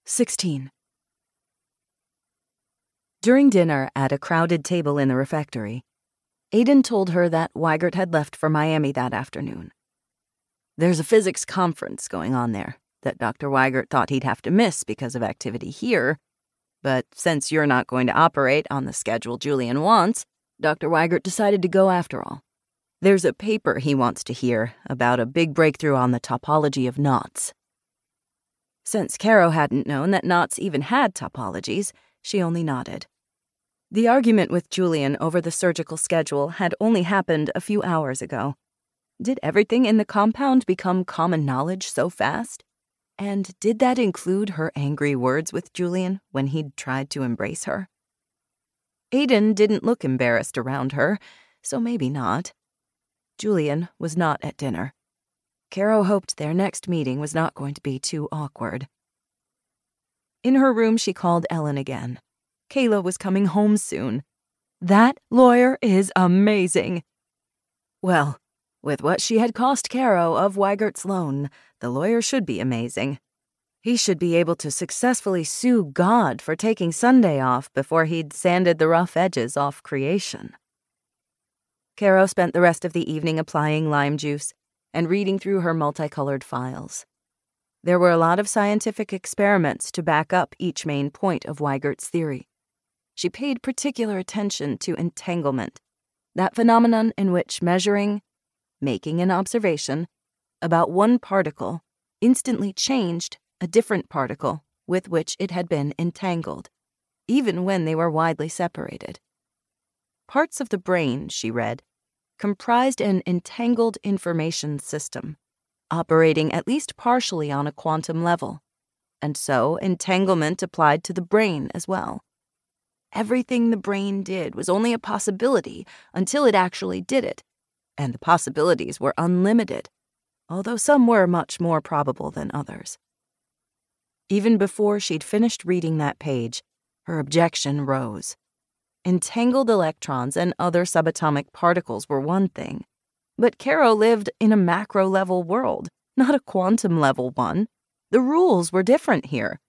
16. During dinner at a crowded table in the refectory, Aiden told her that Weigert had left for Miami that afternoon. There's a physics conference going on there that Dr. Weigert thought he'd have to miss because of activity here, but since you're not going to operate on the schedule Julian wants, Dr. Weigert decided to go after all. There's a paper he wants to hear about a big breakthrough on the topology of knots. Since Caro hadn't known that knots even had topologies, she only nodded. The argument with Julian over the surgical schedule had only happened a few hours ago. Did everything in the compound become common knowledge so fast? And did that include her angry words with Julian when he'd tried to embrace her? Aiden didn't look embarrassed around her, so maybe not. Julian was not at dinner. Caro hoped their next meeting was not going to be too awkward. In her room, she called Ellen again. Kayla was coming home soon. That lawyer is amazing. Well, with what she had cost Caro of Weigert's loan, the lawyer should be amazing. He should be able to successfully sue God for taking Sunday off before he'd sanded the rough edges off creation. Caro spent the rest of the evening applying lime juice and reading through her multicolored files. There were a lot of scientific experiments to back up each main point of Weigert's theory. She paid particular attention to entanglement, that phenomenon in which measuring, making an observation, about one particle instantly changed a different particle with which it had been entangled, even when they were widely separated. Parts of the brain, she read, comprised an entangled information system, operating at least partially on a quantum level, and so entanglement applied to the brain as well. Everything the brain did was only a possibility until it actually did it, and the possibilities were unlimited, although some were much more probable than others. Even before she'd finished reading that page, her objection rose. Entangled electrons and other subatomic particles were one thing, but Caro lived in a macro-level world, not a quantum-level one. The rules were different here.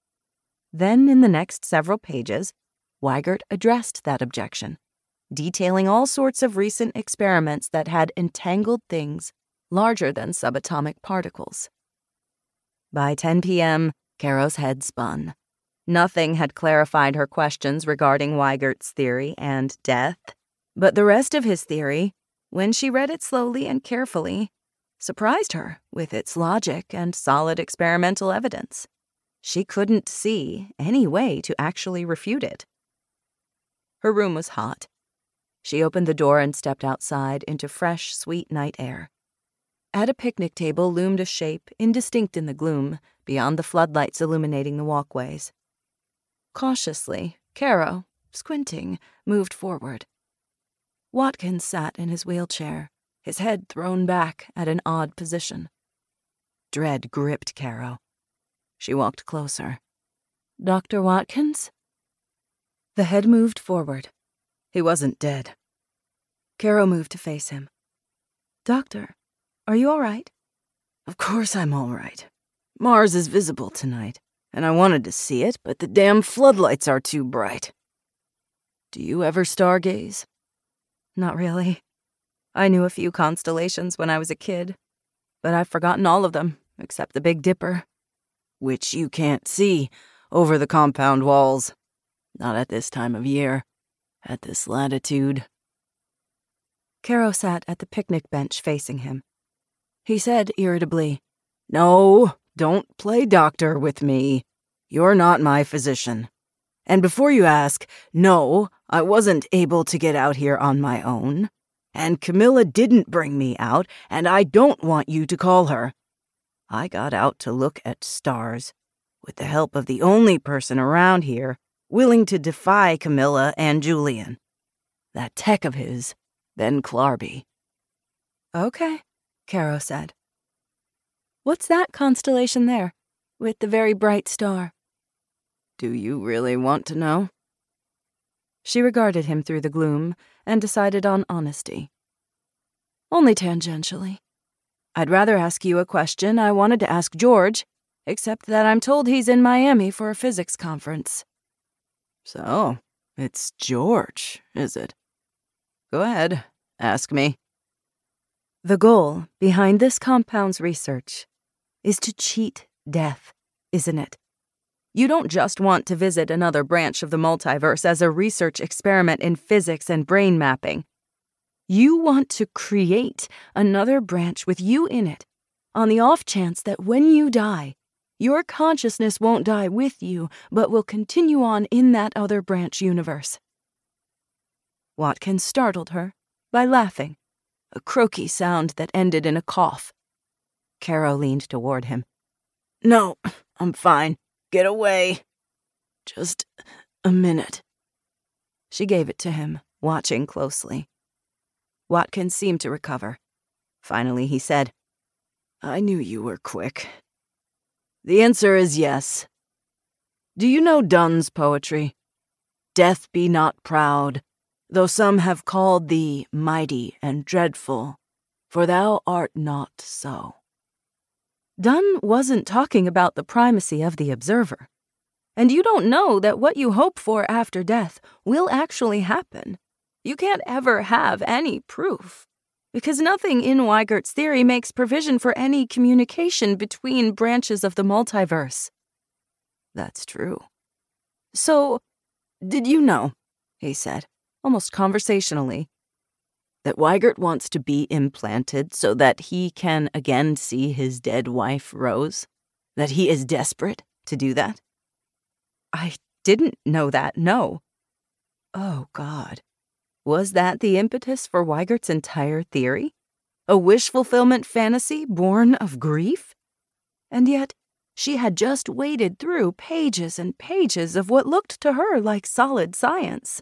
Then, in the next several pages, Weigert addressed that objection, detailing all sorts of recent experiments that had entangled things larger than subatomic particles. By 10 p.m., Caro's head spun. Nothing had clarified her questions regarding Weigert's theory and death, but the rest of his theory, when she read it slowly and carefully, surprised her with its logic and solid experimental evidence. She couldn't see any way to actually refute it. Her room was hot. She opened the door and stepped outside into fresh, sweet night air. At a picnic table loomed a shape indistinct in the gloom, beyond the floodlights illuminating the walkways. Cautiously, Caro, squinting, moved forward. Watkins sat in his wheelchair, his head thrown back at an odd position. Dread gripped Caro. She walked closer. "Dr. Watkins?" The head moved forward. He wasn't dead. Caro moved to face him. "Doctor, are you all right?" "Of course I'm all right. Mars is visible tonight, and I wanted to see it, but the damn floodlights are too bright. Do you ever stargaze?" "Not really. I knew a few constellations when I was a kid, but I've forgotten all of them, except the Big Dipper." "Which you can't see over the compound walls. Not at this time of year, at this latitude." Caro sat at the picnic bench facing him. He said irritably, "No, don't play doctor with me. You're not my physician. And before you ask, no, I wasn't able to get out here on my own. And Camilla didn't bring me out, and I don't want you to call her. I got out to look at stars, with the help of the only person around here willing to defy Camilla and Julian. That tech of his, Ben Clarby." "Okay," Caro said. "What's that constellation there, with the very bright star?" "Do you really want to know?" She regarded him through the gloom and decided on honesty. "Only tangentially. I'd rather ask you a question I wanted to ask George, except that I'm told he's in Miami for a physics conference. So, it's George, is it? Go ahead, ask me. The goal behind this compound's research is to cheat death, isn't it? You don't just want to visit another branch of the multiverse as a research experiment in physics and brain mapping. You want to create another branch with you in it, on the off chance that when you die, your consciousness won't die with you, but will continue on in that other branch universe. Watkins startled her by laughing, a croaky sound that ended in a cough. Caro leaned toward him. No, I'm fine. Get away. Just a minute. She gave it to him, watching closely. Watkins seemed to recover. Finally, he said, I knew you were quick. The answer is yes. Do you know Donne's poetry? Death be not proud, though some have called thee mighty and dreadful, for thou art not so. Donne wasn't talking about the primacy of the observer. And you don't know that what you hope for after death will actually happen. You can't ever have any proof, because nothing in Weigert's theory makes provision for any communication between branches of the multiverse. That's true. So, did you know, he said, almost conversationally, that Weigert wants to be implanted so that he can again see his dead wife, Rose? That he is desperate to do that? I didn't know that, no. Oh, God. Was that the impetus for Weigert's entire theory? A wish-fulfillment fantasy born of grief? And yet, she had just waded through pages and pages of what looked to her like solid science.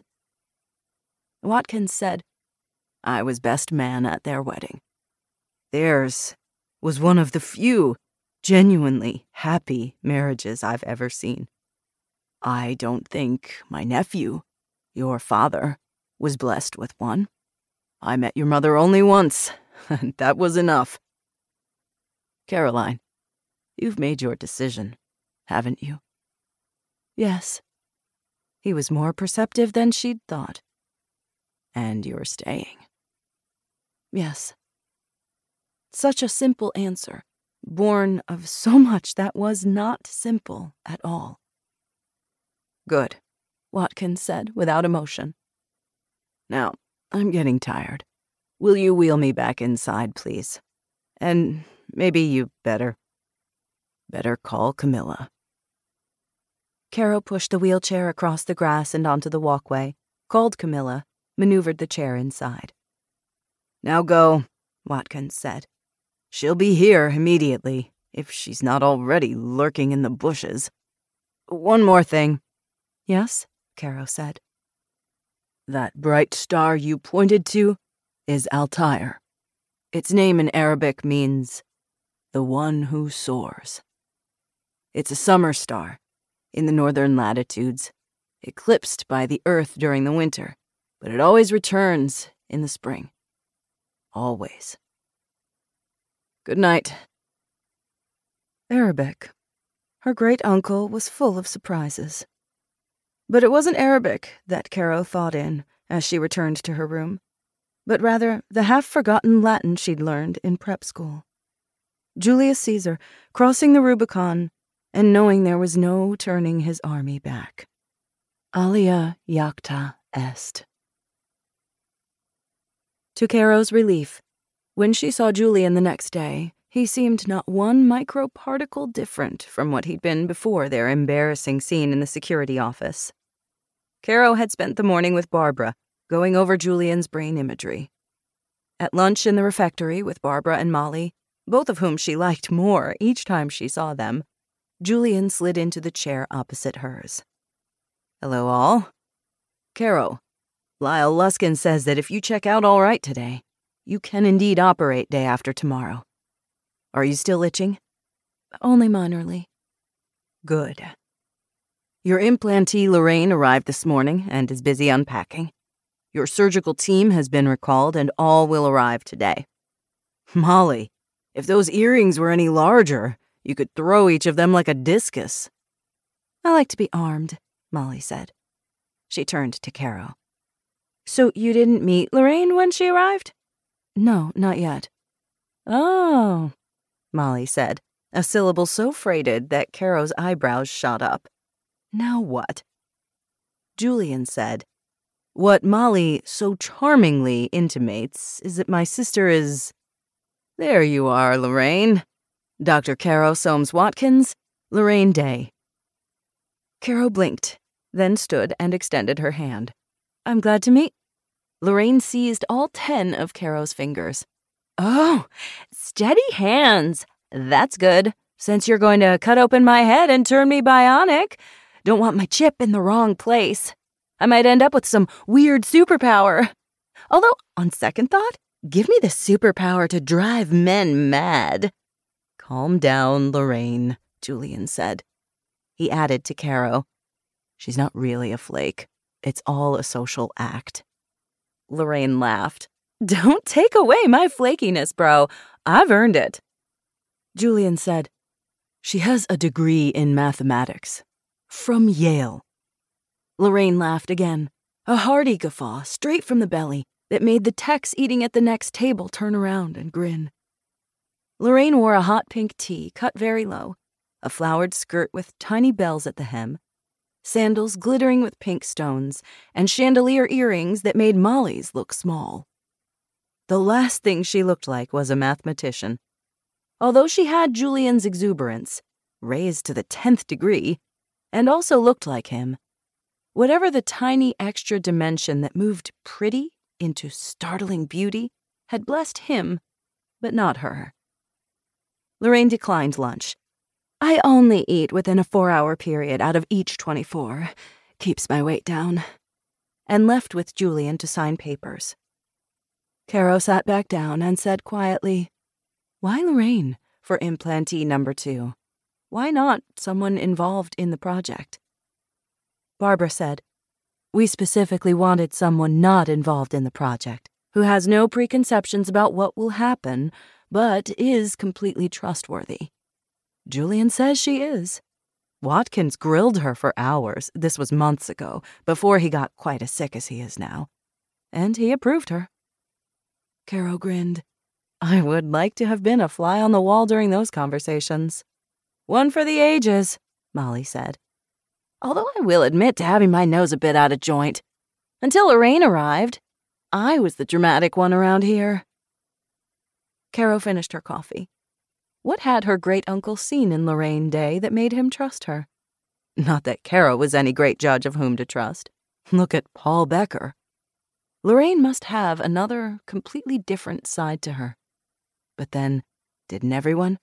Watkins said, I was best man at their wedding. Theirs was one of the few genuinely happy marriages I've ever seen. I don't think my nephew, your father, was blessed with one. I met your mother only once, and that was enough. Caroline, you've made your decision, haven't you? Yes. He was more perceptive than she'd thought. And you're staying. Yes. Such a simple answer, born of so much that was not simple at all. Good, Watkins said without emotion. Now, I'm getting tired. Will you wheel me back inside, please? And maybe you better call Camilla. Caro pushed the wheelchair across the grass and onto the walkway, called Camilla, maneuvered the chair inside. Now go, Watkins said. She'll be here immediately, if she's not already lurking in the bushes. One more thing. Yes, Caro said. That bright star you pointed to is Altair. Its name in Arabic means the one who soars. It's a summer star in the northern latitudes, eclipsed by the Earth during the winter, but it always returns in the spring. Always. Good night. Arabic. Her great-uncle was full of surprises. But it wasn't Arabic that Caro thought in as she returned to her room, but rather the half-forgotten Latin she'd learned in prep school. Julius Caesar crossing the Rubicon and knowing there was no turning his army back. Alia jacta est. To Caro's relief, when she saw Julian the next day, he seemed not one microparticle different from what he'd been before their embarrassing scene in the security office. Caro had spent the morning with Barbara, going over Julian's brain imagery. At lunch in the refectory with Barbara and Molly, both of whom she liked more each time she saw them, Julian slid into the chair opposite hers. Hello, all. Caro, Lyle Luskin says that if you check out all right today, you can indeed operate day after tomorrow. Are you still itching? Only minorly. Good. Your implantee Lorraine arrived this morning and is busy unpacking. Your surgical team has been recalled and all will arrive today. Molly, if those earrings were any larger, You could throw each of them like a discus. I like to be armed, Molly said. She turned to Caro. So you didn't meet Lorraine when she arrived? No, not yet. Oh, Molly said, a syllable so freighted that Caro's eyebrows shot up. Now what? Julian said, What Molly so charmingly intimates is that my sister is... There you are, Lorraine. Dr. Caro Soames-Watkins, Lorraine Day. Caro blinked, then stood and extended her hand. I'm glad to meet... Lorraine seized all 10 of Caro's fingers. Oh, steady hands. That's good, since you're going to cut open my head and turn me bionic. Don't want my chip in the wrong place. I might end up with some weird superpower. Although, on second thought, give me the superpower to drive men mad. Calm down, Lorraine, Julian said. He added to Caro, She's not really a flake. It's all a social act. Lorraine laughed. Don't take away my flakiness, bro. I've earned it. Julian said, She has a degree in mathematics. From Yale. Lorraine laughed again, a hearty guffaw straight from the belly that made the techs eating at the next table turn around and grin. Lorraine wore a hot pink tee cut very low, a flowered skirt with tiny bells at the hem, sandals glittering with pink stones, and chandelier earrings that made Molly's look small. The last thing she looked like was a mathematician. Although she had Julian's exuberance, raised to the 10th degree, and also looked like him, whatever the tiny extra dimension that moved pretty into startling beauty had blessed him, but not her. Lorraine declined lunch. I only eat within a 4-hour period out of each 24. Keeps my weight down. And left with Julian to sign papers. Caro sat back down and said quietly, Why Lorraine for implantee number 2? Why not someone involved in the project? Barbara said, We specifically wanted someone not involved in the project, who has no preconceptions about what will happen, but is completely trustworthy. Julian says she is. Watkins grilled her for hours, this was months ago, before he got quite as sick as he is now. And he approved her. Caro grinned. I would like to have been a fly on the wall during those conversations. One for the ages, Molly said. Although I will admit to having my nose a bit out of joint. Until Lorraine arrived, I was the dramatic one around here. Caro finished her coffee. What had her great-uncle seen in Lorraine Day that made him trust her? Not that Caro was any great judge of whom to trust. Look at Paul Becker. Lorraine must have another, completely different side to her. But then, didn't everyone?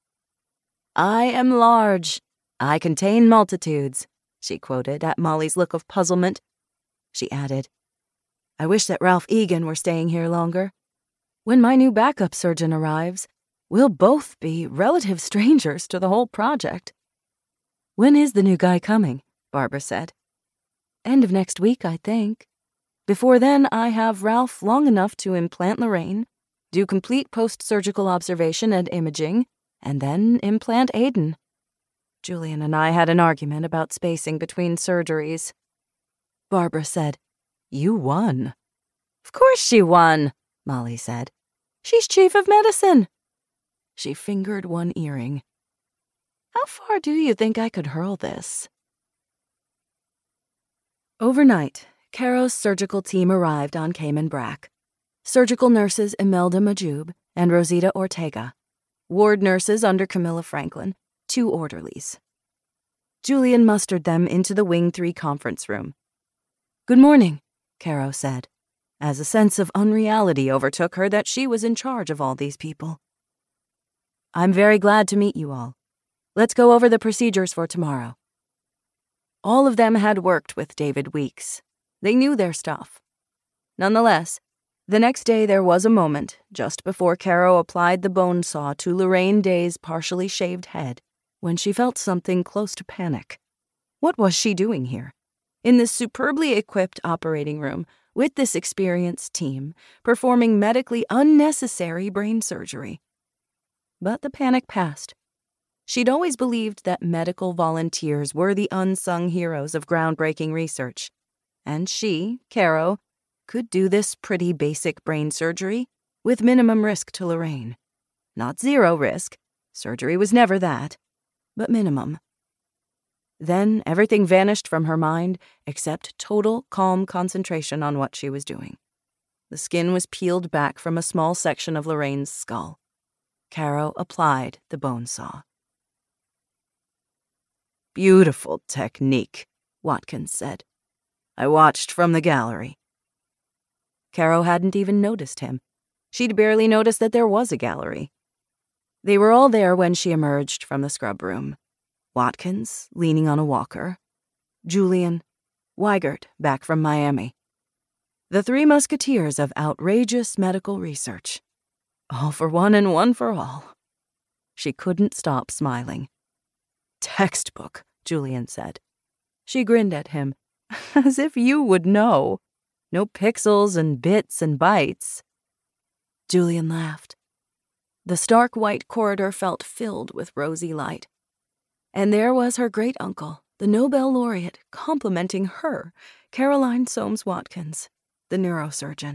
I am large. I contain multitudes, she quoted at Molly's look of puzzlement. She added, I wish that Ralph Egan were staying here longer. When my new backup surgeon arrives, we'll both be relative strangers to the whole project. When is the new guy coming? Barbara said. End of next week, I think. Before then, I have Ralph long enough to implant Lorraine, do complete post-surgical observation and imaging, and then implant Aiden. Julian and I had an argument about spacing between surgeries. Barbara said, You won. Of course she won, Molly said. She's chief of medicine. She fingered one earring. How far do you think I could hurl this? Overnight, Caro's surgical team arrived on Cayman Brac. Surgical nurses Imelda Majub and Rosita Ortega. Ward nurses under Camilla Franklin, 2 orderlies. Julian mustered them into the Wing 3 conference room. Good morning, Caro said, as a sense of unreality overtook her that she was in charge of all these people. I'm very glad to meet you all. Let's go over the procedures for tomorrow. All of them had worked with David Weeks. They knew their stuff. Nonetheless, the next day there was a moment, just before Caro applied the bone saw to Lorraine Day's partially shaved head, when she felt something close to panic. What was she doing here? In this superbly equipped operating room, with this experienced team, performing medically unnecessary brain surgery. But the panic passed. She'd always believed that medical volunteers were the unsung heroes of groundbreaking research. And she, Caro, could do this pretty basic brain surgery with minimum risk to Lorraine. Not zero risk. Surgery was never that. But minimum. Then everything vanished from her mind except total, calm concentration on what she was doing. The skin was peeled back from a small section of Lorraine's skull. Caro applied the bone saw. "Beautiful technique," Watkins said. "I watched from the gallery." Caro hadn't even noticed him. She'd barely noticed that there was a gallery. They were all there when she emerged from the scrub room. Watkins, leaning on a walker. Julian. Weigert, back from Miami. The three musketeers of outrageous medical research. All for one and one for all. She couldn't stop smiling. "Textbook," Julian said. She grinned at him. "As if you would know. No pixels and bits and bytes." Julian laughed. The stark white corridor felt filled with rosy light. And there was her great-uncle, the Nobel laureate, complimenting her, Caroline Soames Watkins, the neurosurgeon.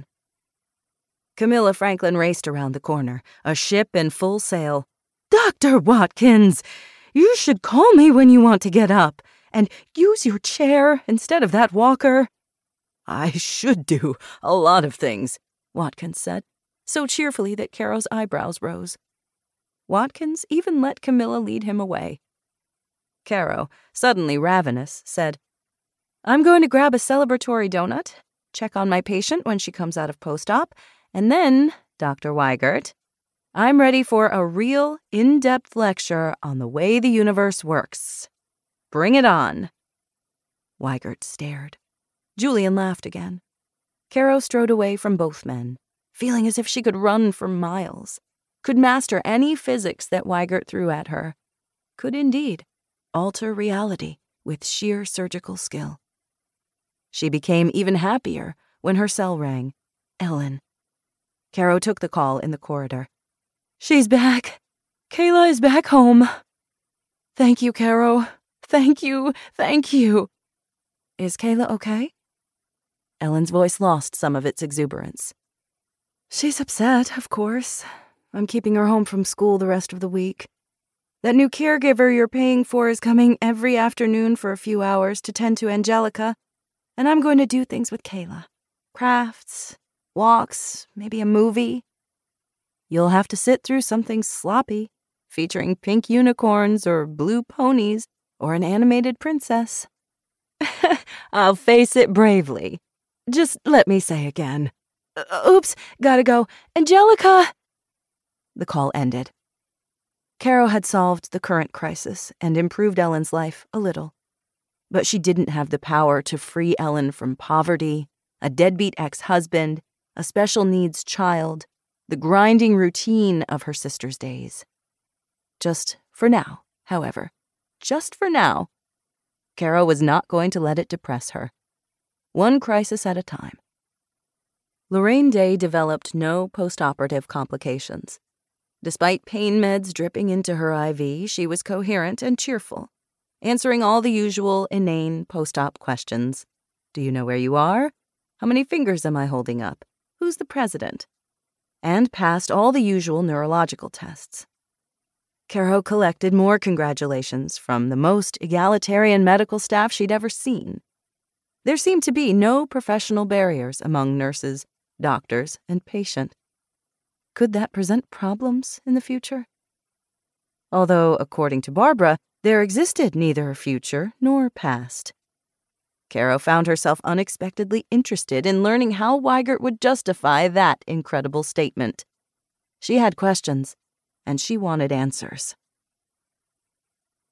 Camilla Franklin raced around the corner, a ship in full sail. "Dr. Watkins! You should call me when you want to get up, and use your chair instead of that walker." "I should do a lot of things," Watkins said, so cheerfully that Caro's eyebrows rose. Watkins even let Camilla lead him away. Caro, suddenly ravenous, said, "I'm going to grab a celebratory donut, check on my patient when she comes out of post-op, and then, Dr. Weigert, I'm ready for a real, in-depth lecture on the way the universe works. Bring it on." Weigert stared. Julian laughed again. Caro strode away from both men, feeling as if she could run for miles, could master any physics that Weigert threw at her, could indeed alter reality with sheer surgical skill. She became even happier when her cell rang. Ellen. Caro took the call in the corridor. "She's back. Kayla is back home." "Thank you, Caro. Thank you. Thank you." "Is Kayla okay?" Ellen's voice lost some of its exuberance. "She's upset, of course. I'm keeping her home from school the rest of the week. That new caregiver you're paying for is coming every afternoon for a few hours to tend to Angelica, and I'm going to do things with Kayla. Crafts, walks, maybe a movie. You'll have to sit through something sloppy, featuring pink unicorns or blue ponies or an animated princess." "I'll face it bravely. Just let me say again. Oops, gotta go. Angelica!" The call ended. Caro had solved the current crisis and improved Ellen's life a little. But she didn't have the power to free Ellen from poverty, a deadbeat ex-husband, a special needs child, the grinding routine of her sister's days. Just for now, however, just for now, Caro was not going to let it depress her. One crisis at a time. Lorraine Day developed no post-operative complications. Despite pain meds dripping into her IV, she was coherent and cheerful, answering all the usual inane post-op questions. Do you know where you are? How many fingers am I holding up? Who's the president? And passed all the usual neurological tests. Caro collected more congratulations from the most egalitarian medical staff she'd ever seen. There seemed to be no professional barriers among nurses, doctors, and patient. Could that present problems in the future? Although, according to Barbara, there existed neither future nor past. Caro found herself unexpectedly interested in learning how Weigert would justify that incredible statement. She had questions, and she wanted answers.